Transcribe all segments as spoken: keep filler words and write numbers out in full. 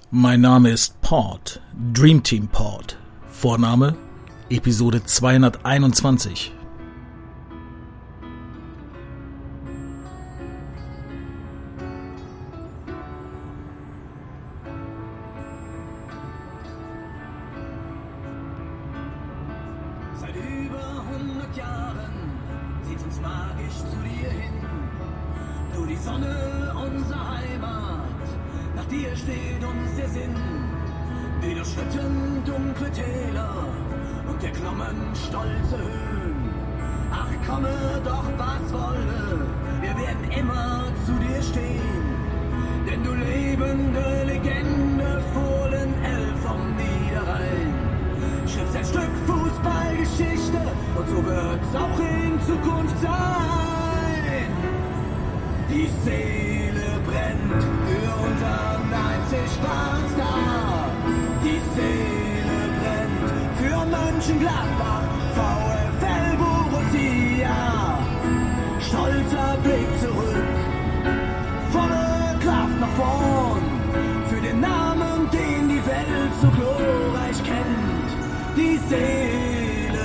Mein Name ist Port, Dream Team Port. Vorname, Episode zweihunderteinundzwanzig. Seit über hundert Jahren zieht uns magisch zu dir hin. Du die Sonne unserer Heimat, nach dir steht uns der Sinn. Wir durchschritten dunkle Täler und erklommen stolze Höhen. Ach, komme doch, was wolle, wir werden immer zu dir stehen. Denn du lebende Legende, Fohlen-Elf vom Niederrhein, schreibst ein Stück Fußballgeschichte und so wird's auch in Zukunft sein. Die Seele brennt für unseren einzig wahren Star. Die Seele brennt für Mönchengladbach, VfL Borussia. Stolzer Blick zurück, volle Kraft nach vorn, für den Namen, den die Welt so glorreich kennt. Die Seele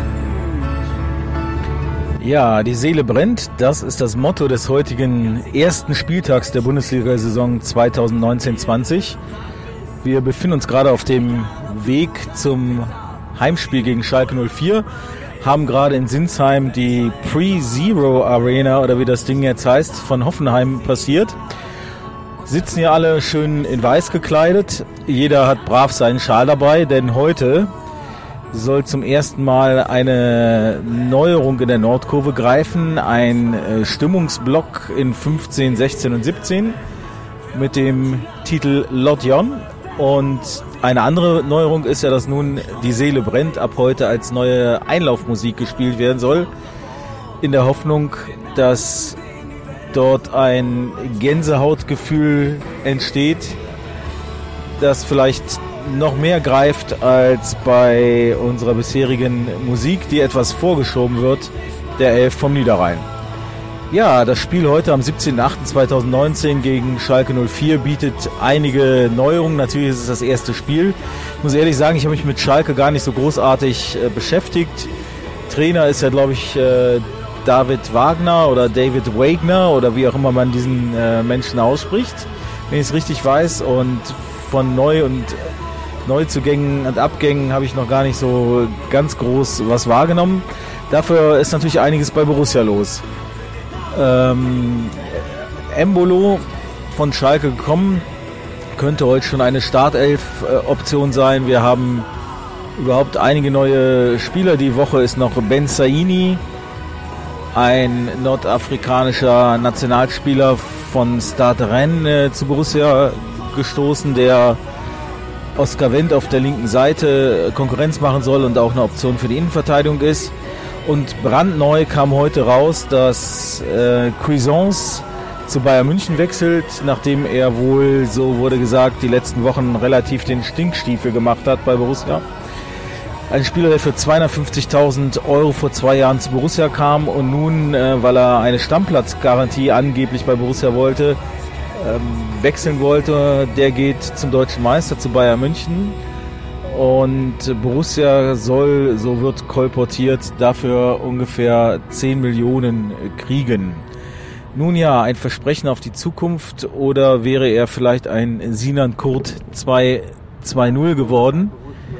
brennt. Ja, die Seele brennt, das ist das Motto des heutigen ersten Spieltags der Bundesliga-Saison zweitausendneunzehn zwanzig. Wir befinden uns gerade auf dem Weg zum Heimspiel gegen Schalke null vier, haben gerade in Sinsheim die Pre-Zero Arena, oder wie das Ding jetzt heißt, von Hoffenheim passiert. Sitzen hier alle schön in weiß gekleidet, jeder hat brav seinen Schal dabei, denn heute soll zum ersten Mal eine Neuerung in der Nordkurve greifen, ein Stimmungsblock in fünfzehn, sechzehn und siebzehn mit dem Titel Lotjon. Und eine andere Neuerung ist ja, dass nun die Seele brennt ab heute als neue Einlaufmusik gespielt werden soll, in der Hoffnung, dass dort ein Gänsehautgefühl entsteht, das vielleicht noch mehr greift als bei unserer bisherigen Musik, die etwas vorgeschoben wird, der Elf vom Niederrhein. Ja, das Spiel heute am siebzehnten achten zweitausendneunzehn gegen Schalke null vier bietet einige Neuerungen. Natürlich ist es das erste Spiel. Ich muss ehrlich sagen, ich habe mich mit Schalke gar nicht so großartig äh, beschäftigt. Trainer ist ja, glaube ich, äh, David Wagner oder David Wagner oder wie auch immer man diesen äh, Menschen ausspricht, wenn ich es richtig weiß. Und von Neu- und Neuzugängen und Abgängen habe ich noch gar nicht so ganz groß was wahrgenommen. Dafür ist natürlich einiges bei Borussia los. Ähm, Embolo von Schalke gekommen, könnte heute schon eine Startelf-Option sein. Wir haben überhaupt einige neue Spieler. Die Woche ist noch Ben Saini, ein nordafrikanischer Nationalspieler von Stade Rennes, äh, zu Borussia gestoßen, der Oskar Wendt auf der linken Seite Konkurrenz machen soll und auch eine Option für die Innenverteidigung ist. Und brandneu kam heute raus, dass äh, Cuisance zu Bayern München wechselt, nachdem er wohl, so wurde gesagt, die letzten Wochen relativ den Stinkstiefel gemacht hat bei Borussia. Ein Spieler, der für zweihundertfünfzigtausend Euro vor zwei Jahren zu Borussia kam und nun, äh, weil er eine Stammplatzgarantie angeblich bei Borussia wollte, ähm, wechseln wollte, der geht zum deutschen Meister, zu Bayern München. Und Borussia soll, so wird kolportiert, dafür ungefähr zehn Millionen kriegen. Nun ja, ein Versprechen auf die Zukunft, oder wäre er vielleicht ein Sinan Kurt zwei null geworden?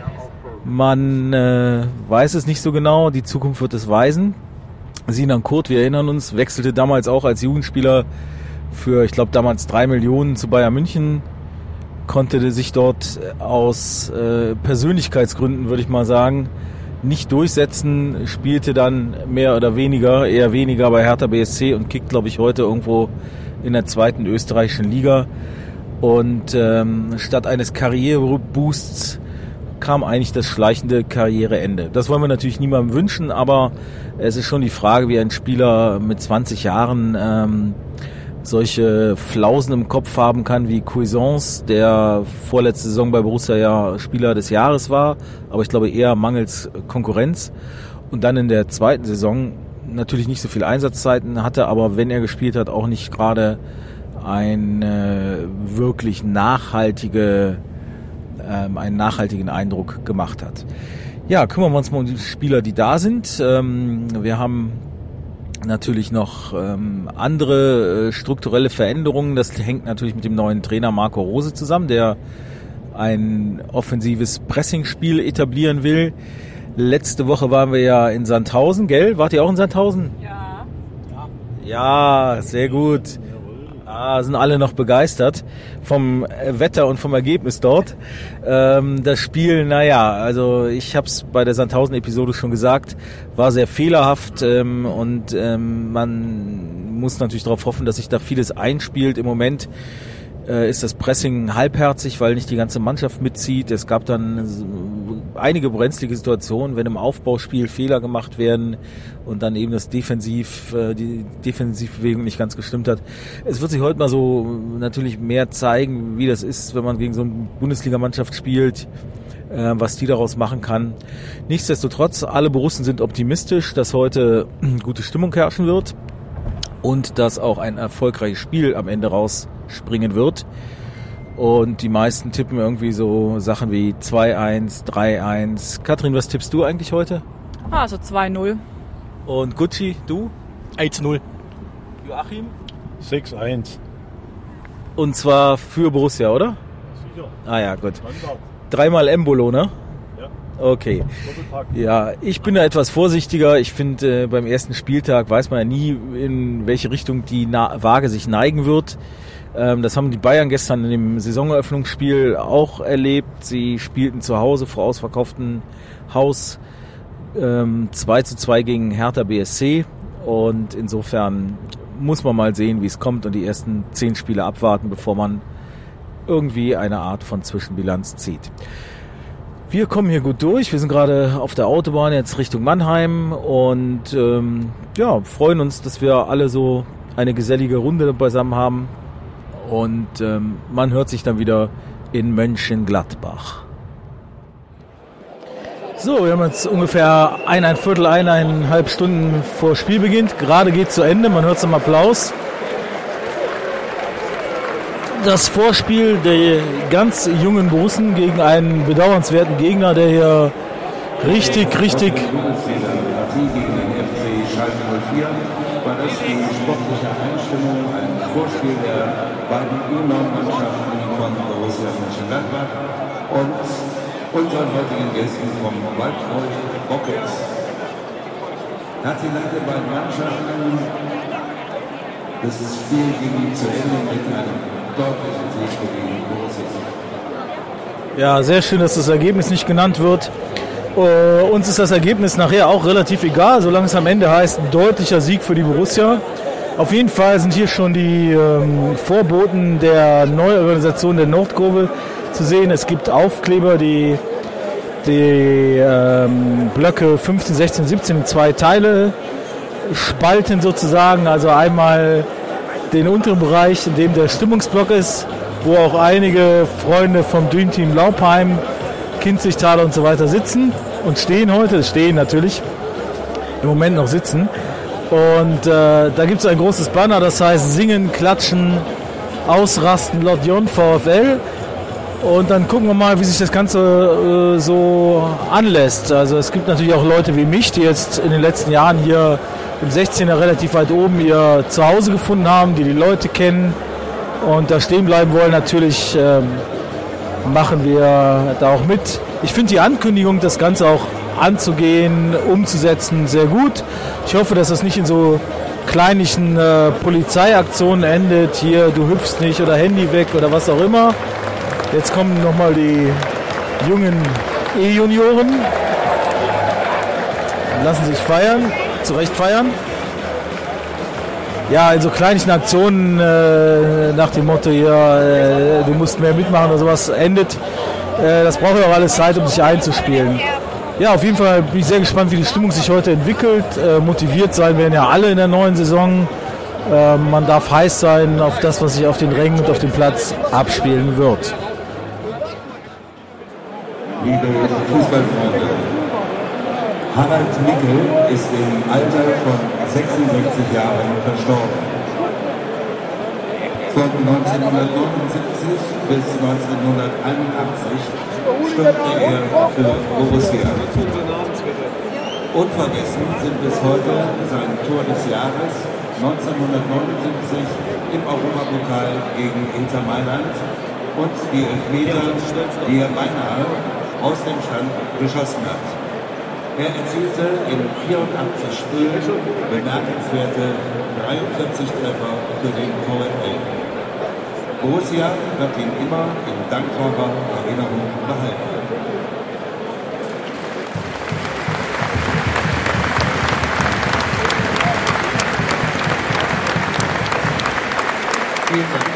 Man äh, weiß es nicht so genau, die Zukunft wird es weisen. Sinan Kurt, wir erinnern uns, wechselte damals auch als Jugendspieler für, ich glaube damals drei Millionen zu Bayern München, konnte sich dort aus äh, Persönlichkeitsgründen, würde ich mal sagen, nicht durchsetzen, spielte dann mehr oder weniger, eher weniger bei Hertha B S C und kickt, glaube ich, heute irgendwo in der zweiten österreichischen Liga. Und ähm, statt eines Karriereboosts kam eigentlich das schleichende Karriereende. Das wollen wir natürlich niemandem wünschen, aber es ist schon die Frage, wie ein Spieler mit zwanzig Jahren ähm, solche Flausen im Kopf haben kann wie Cuisance, der vorletzte Saison bei Borussia ja Spieler des Jahres war, aber ich glaube eher mangels Konkurrenz. Und dann in der zweiten Saison natürlich nicht so viel Einsatzzeiten hatte, aber wenn er gespielt hat, auch nicht gerade eine wirklich nachhaltige, ähm, einen nachhaltigen Eindruck gemacht hat. Ja, kümmern wir uns mal um die Spieler, die da sind. Ähm, wir haben natürlich noch ähm, andere äh, strukturelle Veränderungen. Das hängt natürlich mit dem neuen Trainer Marco Rose zusammen, der ein offensives Pressingspiel etablieren will. Letzte Woche waren wir ja in Sandhausen, gell? Wart ihr auch in Sandhausen? Ja. Ja, sehr gut. Ah, sind alle noch begeistert vom Wetter und vom Ergebnis dort. Ähm, das Spiel, naja, also ich habe es bei der Sandhausen-Episode schon gesagt, war sehr fehlerhaft ähm, und ähm, man muss natürlich darauf hoffen, dass sich da vieles einspielt. Im Moment äh, ist das Pressing halbherzig, weil nicht die ganze Mannschaft mitzieht. Es gab dann einige brenzlige Situationen, wenn im Aufbauspiel Fehler gemacht werden und dann eben das Defensiv, äh, die Defensivbewegung nicht ganz gestimmt hat. Es wird sich heute mal so natürlich mehr zeigen, wie das ist, wenn man gegen so eine Bundesligamannschaft spielt, äh, was die daraus machen kann. Nichtsdestotrotz, alle Borussen sind optimistisch, dass heute gute Stimmung herrschen wird und dass auch ein erfolgreiches Spiel am Ende rausspringen wird. Und die meisten tippen irgendwie so Sachen wie zwei eins, drei eins. Katrin, was tippst du eigentlich heute? Ah, so zwei null. Und Gucci, du? eins null. Joachim? sechs eins. Und zwar für Borussia, oder? Sicher. Ah ja, gut. Dreimal Embolo, ne? Ja. Okay. Ja, ich bin da etwas vorsichtiger. Ich finde, äh, beim ersten Spieltag weiß man ja nie, in welche Richtung die Na- Waage sich neigen wird. Ähm, das haben die Bayern gestern in dem Saisoneröffnungsspiel auch erlebt. Sie spielten zu Hause vor ausverkauftem Haus ähm, zwei zu zwei gegen Hertha B S C. Und insofern muss man mal sehen, wie es kommt und die ersten zehn Spiele abwarten, bevor man irgendwie eine Art von Zwischenbilanz zieht. Wir kommen hier gut durch. Wir sind gerade auf der Autobahn jetzt Richtung Mannheim und ähm, ja, freuen uns, dass wir alle so eine gesellige Runde beisammen haben. Und ähm, man hört sich dann wieder in Mönchengladbach. So, wir haben jetzt ungefähr ein, ein Viertel, eineinhalb Stunden vor Spielbeginn. Gerade geht zu Ende, man hört es im Applaus. Das Vorspiel der ganz jungen Borussen gegen einen bedauernswerten Gegner, der hier richtig, richtig... Partie gegen den F C Schalke null vier war das die sportliche Einstimmung, ein Vorspiel der beiden U neun-Mannschaften von Borussia Mönchengladbach und unseren heutigen Gästen vom Waldfreund Rockets. Herzlichen Dank den beiden Mannschaften. Das Spiel ging zu Ende mit einem deutlichen Sieg für die Borussia. Ja, sehr schön, dass das Ergebnis nicht genannt wird. Uh, uns ist das Ergebnis nachher auch relativ egal, solange es am Ende heißt, ein deutlicher Sieg für die Borussia. Auf jeden Fall sind hier schon die ähm, Vorboten der Neuorganisation der Nordkurve zu sehen. Es gibt Aufkleber, die die ähm, Blöcke fünfzehn, sechzehn, siebzehn in zwei Teile spalten sozusagen. Also einmal den unteren Bereich, in dem der Stimmungsblock ist, wo auch einige Freunde vom Dream Team Laupheim, Kinzigtaler und so weiter sitzen und stehen heute, stehen natürlich, im Moment noch sitzen. Und äh, da gibt es ein großes Banner, das heißt Singen, Klatschen, Ausrasten, Lotjon, VfL. Und dann gucken wir mal, wie sich das Ganze äh, so anlässt. Also es gibt natürlich auch Leute wie mich, die jetzt in den letzten Jahren hier im sechzehner relativ weit oben ihr Zuhause gefunden haben, die die Leute kennen und da stehen bleiben wollen. Natürlich ähm, machen wir da auch mit. Ich finde die Ankündigung, das Ganze auch anzugehen, umzusetzen, sehr gut. Ich hoffe, dass das nicht in so kleinlichen äh, Polizeiaktionen endet. Hier, du hüpfst nicht oder Handy weg oder was auch immer. Jetzt kommen nochmal die jungen E-Junioren. Lassen sich feiern, zu Recht feiern. Ja, also kleinlichen Aktionen äh, nach dem Motto, hier, äh, du musst mehr mitmachen oder sowas endet. Äh, das braucht ja auch alles Zeit, um sich einzuspielen. Ja, auf jeden Fall bin ich sehr gespannt, wie die Stimmung sich heute entwickelt. Äh, motiviert sein werden ja alle in der neuen Saison. Äh, man darf heiß sein auf das, was sich auf den Rängen und auf dem Platz abspielen wird. Liebe Fußballfreunde, Harald Mickel ist im Alter von sechsundsechzig Jahren verstorben. Von neunzehnhundertneunundsiebzig bis neunzehnhunderteinundachtzig stürmte er für Borussia. Unvergessen sind bis heute sein Tor des Jahres neunzehnhundertneunundsiebzig im Europapokal gegen Inter Mailand und die Elfmeter, die er beinahe aus dem Stand geschossen hat. Er erzielte in vierundachtzig Spielen bemerkenswerte dreiundvierzig Treffer für den VfL. Borussia wird ihn immer in dankbarer Erinnerung behalten. Vielen Dank.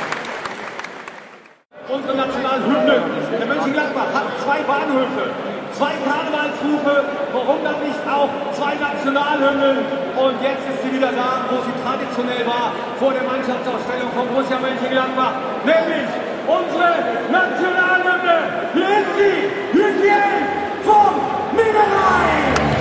Unsere Nationalhymne der Mönchengladbach hat zwei Bahnhöfe, zwei Karnevalsrufe, warum dann nicht auch zwei Nationalhymnen? Und jetzt ist sie wieder da, wo sie traditionell war, vor der Mannschaftsausstellung von Borussia Mönchengladbach, nämlich unsere Nationalhymne. Hier ist sie, hier ist die Elf vom Niederrhein.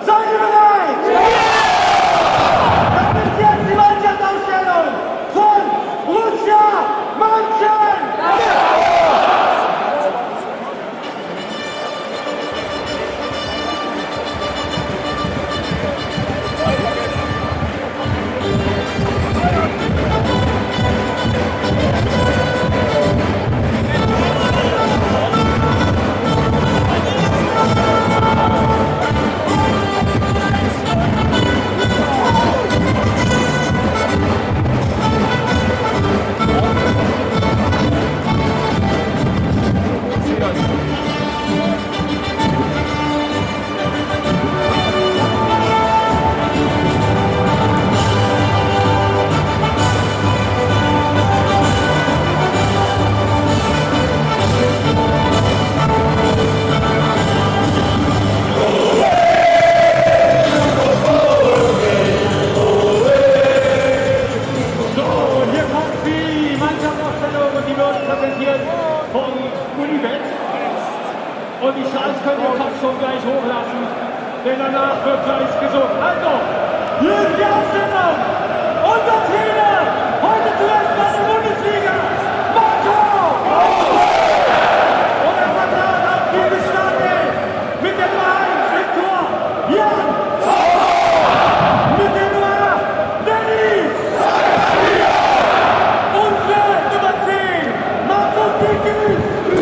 Seid ihr bereit? Dann ist jetzt die Mannschaftsausstellung von Borussia Mönchengladbach. Und die Schals könnt ihr fast schon gleich hochlassen, denn danach wird gleich gesungen. Also, hier ist die Aufstellung. Unser Trainer, heute zuerst mal in der Bundesliga, Marco! Und er vertraut auf diese Startelf mit der Nummer eins im Tor, Jan! Mit der Nummer acht, Dennis! Unsere Nummer zehn, Markus Dickes!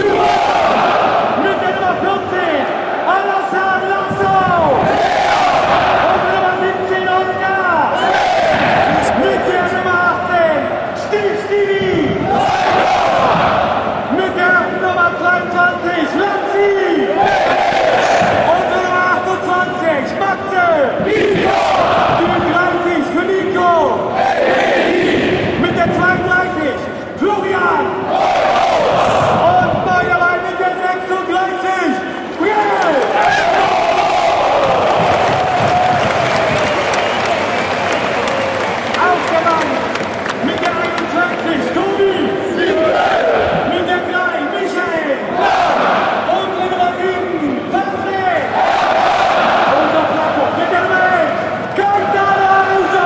vierzehn, Alassane Lasso! Unsere Nummer siebzehn, Oscar! Mit der Nummer achtzehn, Steve Stevie! Mit der Nummer zweiundzwanzig, Lanzi! Unsere Nummer achtundzwanzig, Matze! Die dreißig für Nico! Mit der zweiunddreißig, Florian! Und neu dabei mit der sechsunddreißig, Brill! Auf der Bank mit der einundzwanzig, Tobi! Mit der drei, Michael! Unsere Nummer sieben, Patrick! Unser Flacco mit der Nummer elf, Gaetano Aruso!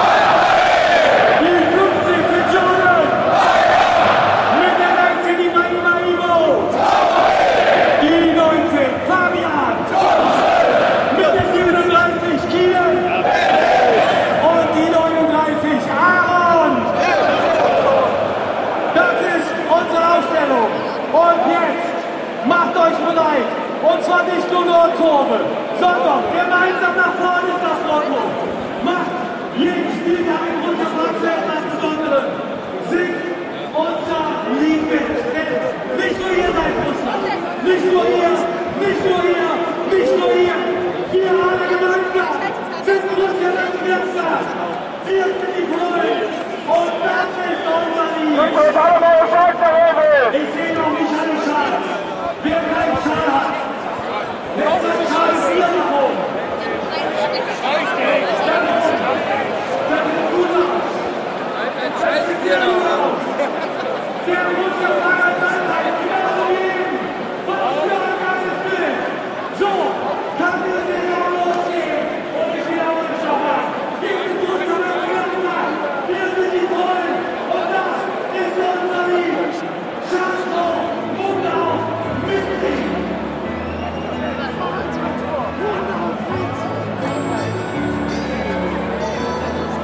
Die fünfzig für Jordan! Mit der sechzehn, die Maima Ivo! Die neunzehn, Fabian! Mit der siebenunddreißig, Kiel! Und die neununddreißig, Aaron! Das ist unsere Aufstellung. Und jetzt macht euch bereit. Und zwar nicht nur Nordkurve, sondern gemeinsam nach vorne ist das Motto. Macht jeden Spieltag in unserer Praxis etwas Besonderes. Singt unser Lied mit. Denn nicht nur ihr seid Russland. Nicht nur ihr, nicht nur ihr, nicht nur ihr. Wir alle gemeinsam sind Borussia Mönchengladbach. Wir sind die Freunde. Und das ist unser Lied. Ich sehe noch nicht alle Schals. Wer keinen Schal hat, letzter Schal ist hier nach oben. Das sieht gut aus. Das sieht sehr gut aus. Der muss ja mal sein, genauso wie eben. Was für ein geiles Bild. So, kann die Saison losgehen. Und ich wiederhole es noch mal. Wir sind Borussia Mönchengladbach. Wir sind die Freunde. Und das ist unser Lied. Schatzo, Mund auf, mitsingen.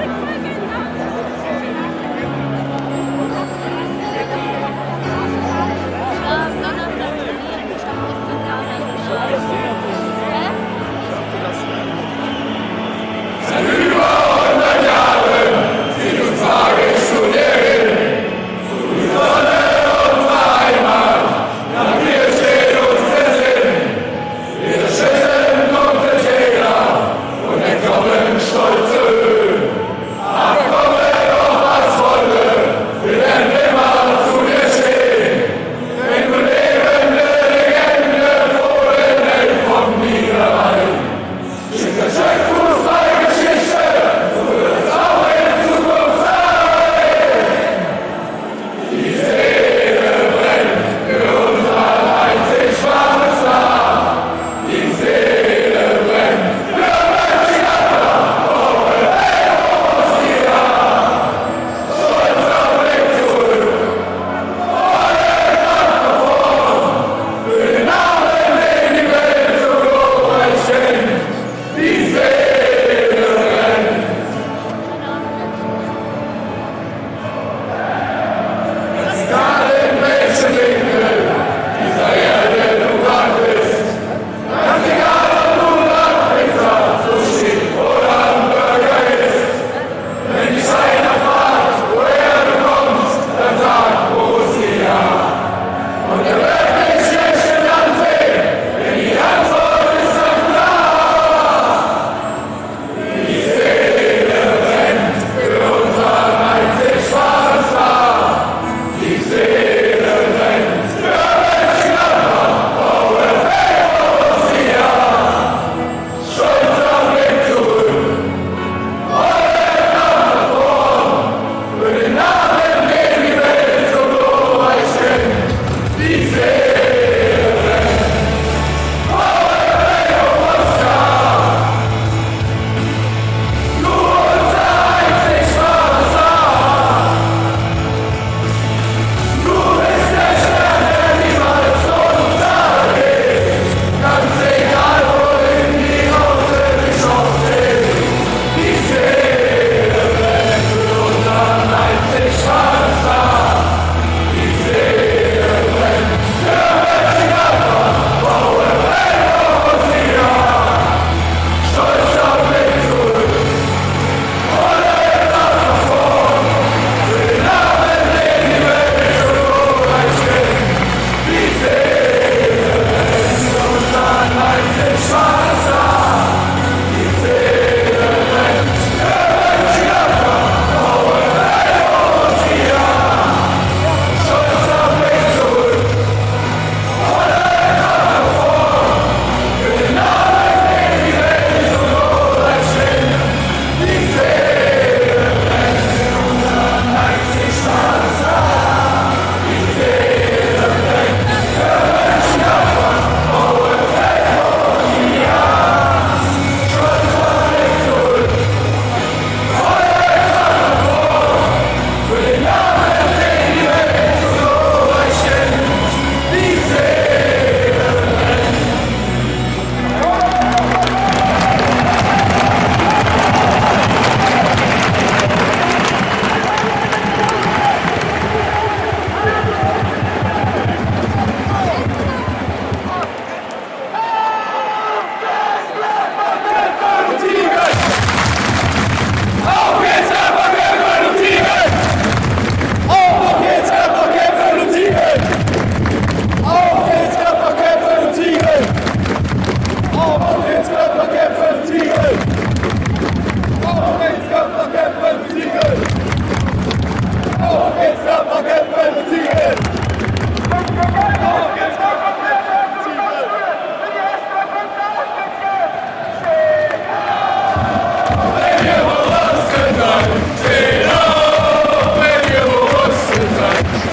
Thank you.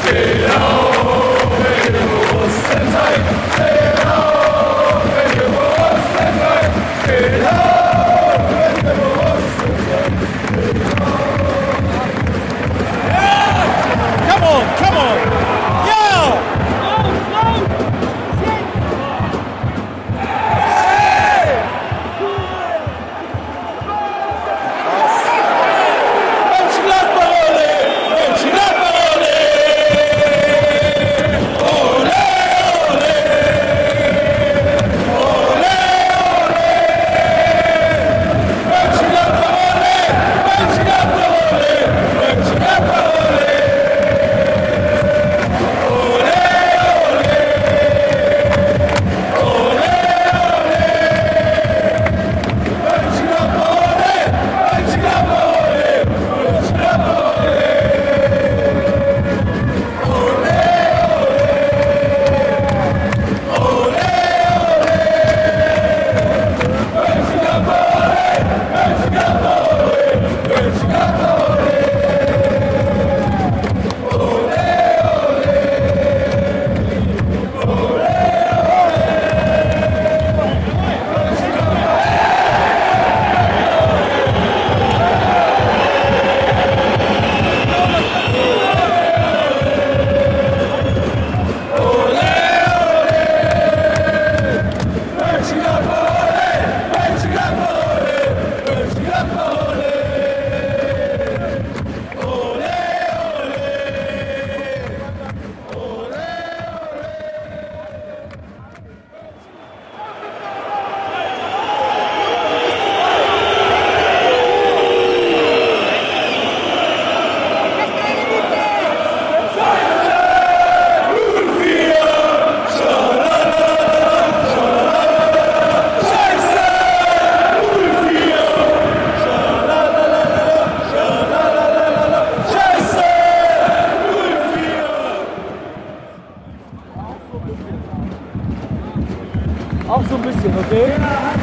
Auch so ein bisschen, okay?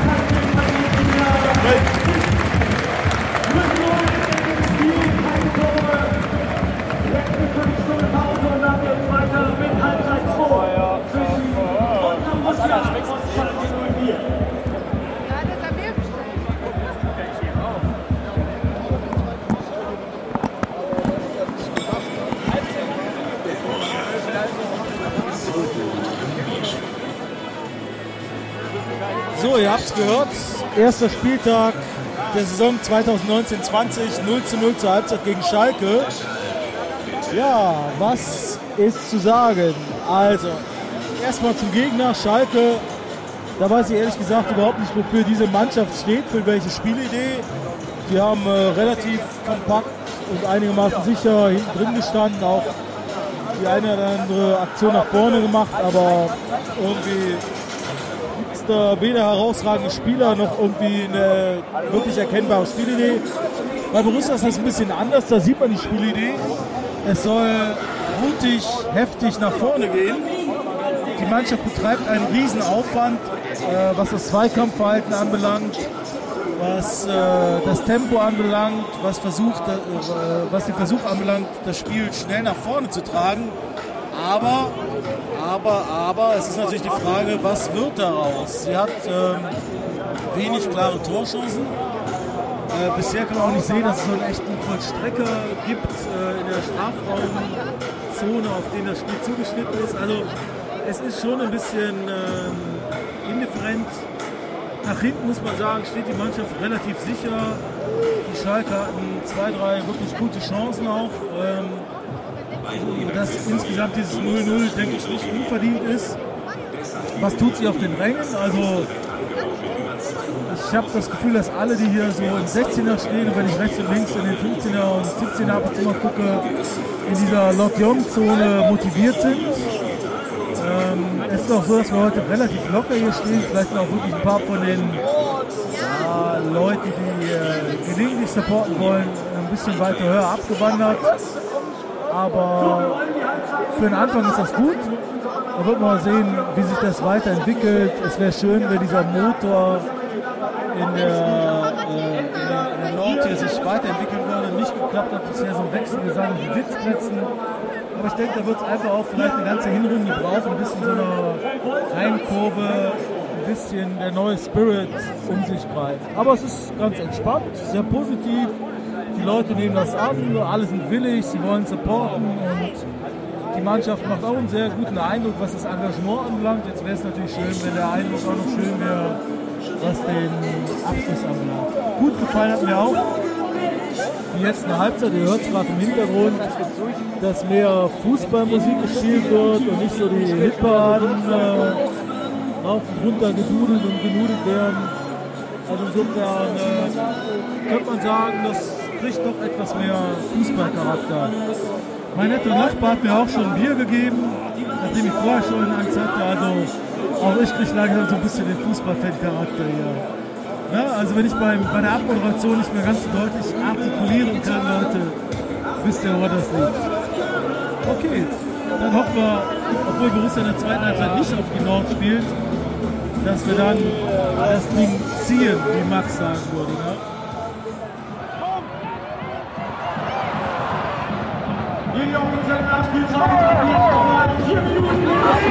So, ihr habt es gehört. Erster Spieltag der Saison zwanzig neunzehn zwanzig, null zu null zur Halbzeit gegen Schalke. Ja, was ist zu sagen? Also, erstmal zum Gegner, Schalke. Da weiß ich ehrlich gesagt überhaupt nicht, wofür diese Mannschaft steht, für welche Spielidee. Die haben äh, relativ kompakt und einigermaßen sicher hinten drin gestanden, auch die eine oder andere Aktion nach vorne gemacht, aber irgendwie gibt es da weder herausragende Spieler noch irgendwie eine wirklich erkennbare Spielidee. Bei Borussia ist das ein bisschen anders, da sieht man die Spielidee. Es soll mutig, heftig nach vorne gehen. Die Mannschaft betreibt einen riesen Aufwand, äh, was das Zweikampfverhalten anbelangt, was äh, das Tempo anbelangt, was, versucht, äh, was den Versuch anbelangt, das Spiel schnell nach vorne zu tragen. Aber, aber, aber, es ist natürlich die Frage, was wird daraus? Sie hat ähm, wenig klare Torchancen. Äh, bisher kann man auch nicht sehen, dass es so einen echten Vollstrecker gibt äh, in der Strafraumzone, auf den das Spiel zugeschnitten ist. Also es ist schon ein bisschen äh, indifferent. Nach hinten muss man sagen, steht die Mannschaft relativ sicher. Die Schalke hatten zwei, drei wirklich gute Chancen auch. Ähm, dass insgesamt dieses null null, denke ich, nicht unverdient ist. Was tut sie auf den Rängen? Also ich habe das Gefühl, dass alle, die hier so im sechzehner stehen, und wenn ich rechts und links in den fünfzehner und siebzehner ab und zu mal gucke, in dieser Lot-Jong-Zone motiviert sind. Ähm, es ist auch so, dass wir heute relativ locker hier stehen. Vielleicht sind auch wirklich ein paar von den ja, Leuten, die äh, gelegentlich supporten wollen, ein bisschen weiter höher abgewandert. Aber für den Anfang ist das gut. Da wird man mal sehen, wie sich das weiterentwickelt. Es wäre schön, wenn dieser Motor in der, äh, in der, in der Nord hier sich weiterentwickeln würde. Nicht geklappt hat bisher so ein Wechselgesang wie Sitzplätzen. Aber ich denke, da wird es einfach auch vielleicht eine ganze Hinrunde brauchen, ein bisschen so eine Heimkurve, ein bisschen der neue Spirit um sich greift. Aber es ist ganz entspannt, sehr positiv. Die Leute nehmen das an, alle sind willig, sie wollen supporten und die Mannschaft macht auch einen sehr guten Eindruck, was das Engagement anbelangt. Jetzt wäre es natürlich schön, wenn der Eindruck auch noch schön wäre, was den Abschluss anbelangt. Gut gefallen hat mir auch die letzte Halbzeit, ihr hört es gerade im Hintergrund, dass mehr Fußballmusik gespielt wird und nicht so die Hitparaden äh, rauf und runter gedudelt und genudelt werden. Also insofern äh, könnte man sagen, das kriegt doch etwas mehr Fußballcharakter. Mein netter Nachbar hat mir auch schon ein Bier gegeben, nachdem ich vorher schon Angst hatte. Also auch ich kriege langsam so ein bisschen den Fußballfan-Charakter hier. Ja, also wenn ich beim, bei der Abmoderation nicht mehr ganz so deutlich artikulieren kann, Leute, wisst ihr, woran das liegt. Okay, dann hoffen wir, obwohl Borussia in der zweiten Halbzeit nicht auf die Nord spielt, dass wir dann das Ding ziehen, wie Max sagen würde. Ne? Die offizielle Nachspielzeit hat jetzt nochmal vier Minuten.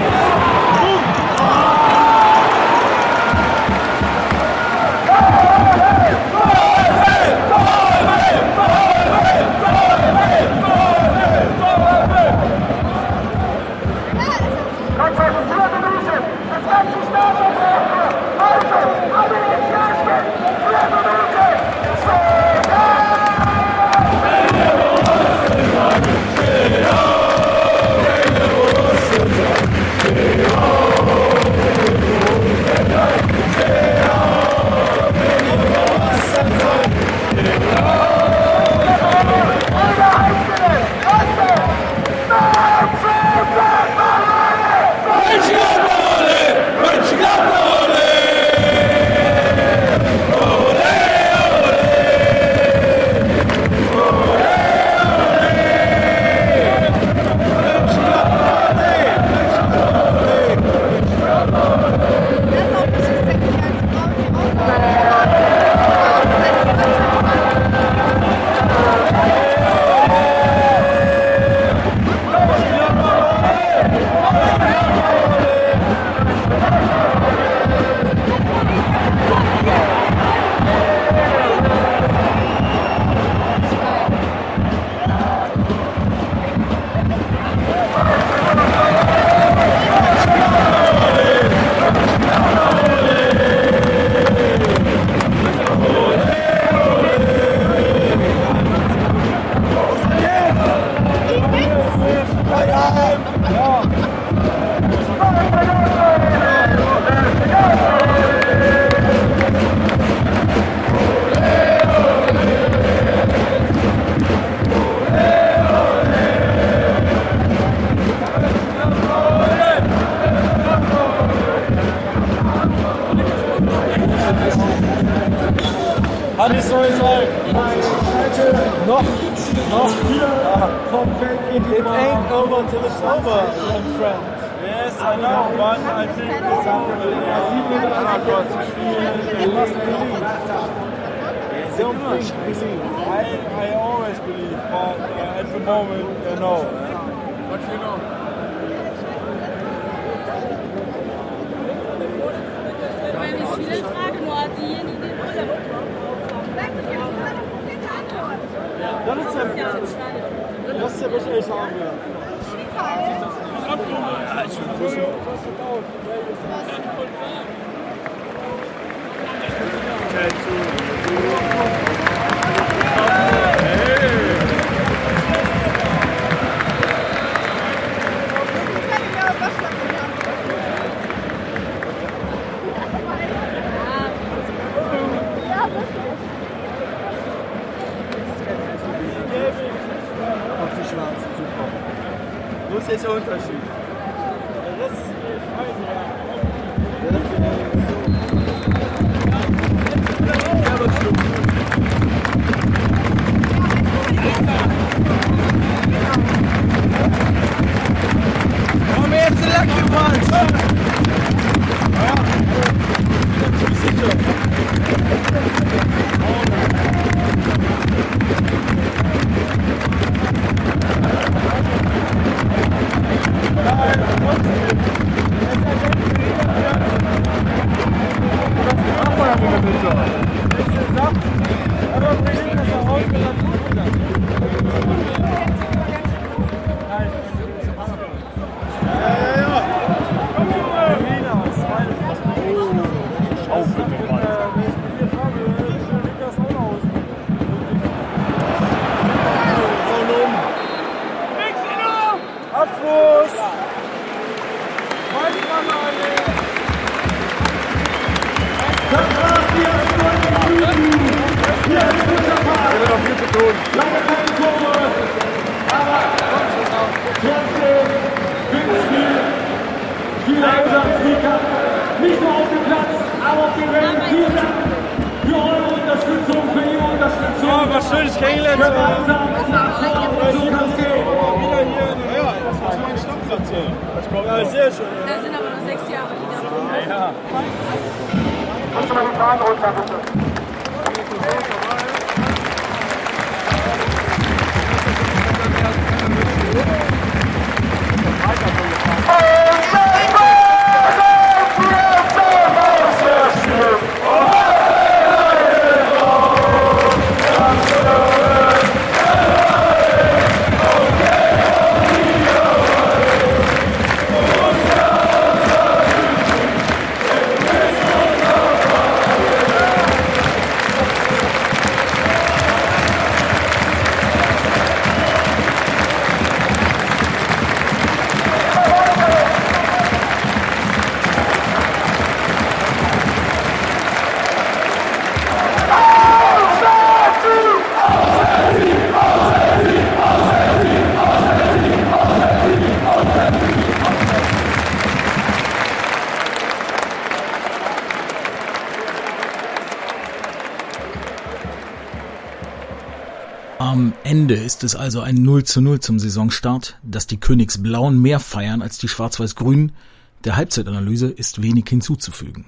Hannes Neusal. Noch, noch hier vom Feld geht die It ain't over till it's over, my friend. Yes, I know, but I think it's over. You must believe. Don't think, believe. I, I always believe, but uh, at the moment, uh, no. What you know? Viele Fragen, nur diejenigen, die Urlaub haben. Dann ist der, das ist der welche ich haben will. Wo ist jetzt der Unterschied? Der Rest ist Komm jetzt, Lucky Punch! Ja, Nicht nur auf dem Platz, aber auf dem Rängen. Vielen Dank für eure Unterstützung, für ihre Unterstützung. Ja, war schön, ich kennengelernt. Gemeinsam und nach vorne, so kann es gehen. Wieder hier, ja, das ist mein Stammplatz hier. Ja, sehr schön. Da sind aber noch sechs Jahre wieder. Ja, ja. Kannst du mal die Fragen runter, bitte? Am Ende ist es also ein null zu null zum Saisonstart, dass die Königsblauen mehr feiern als die Schwarz-Weiß-Grünen. Der Halbzeitanalyse ist wenig hinzuzufügen.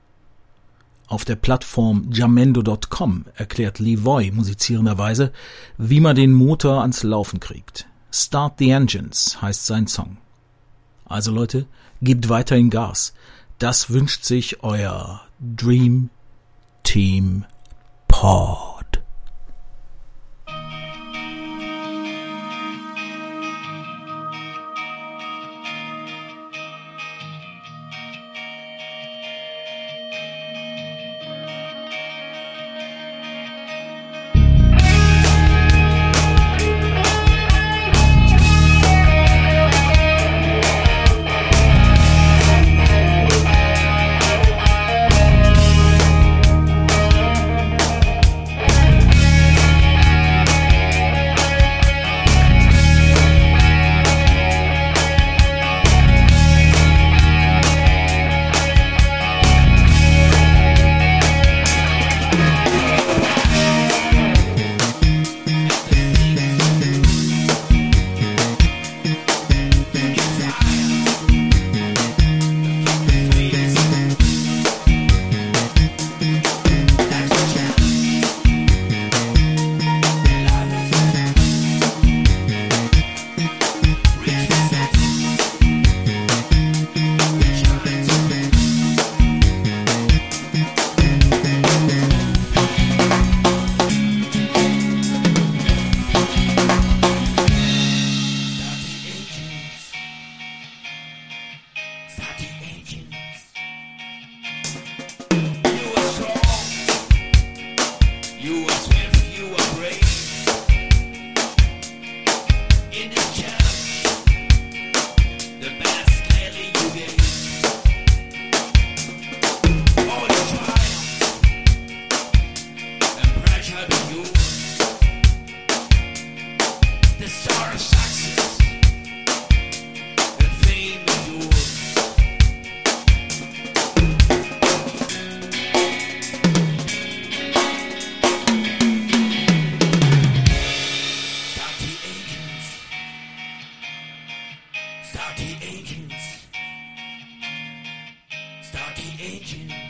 Auf der Plattform jamendo Punkt com erklärt Levoy musizierenderweise, wie man den Motor ans Laufen kriegt. Start the Engines heißt sein Song. Also Leute, gebt weiterhin Gas. Das wünscht sich euer Dream Team Pod. Start the engines. Start the engines.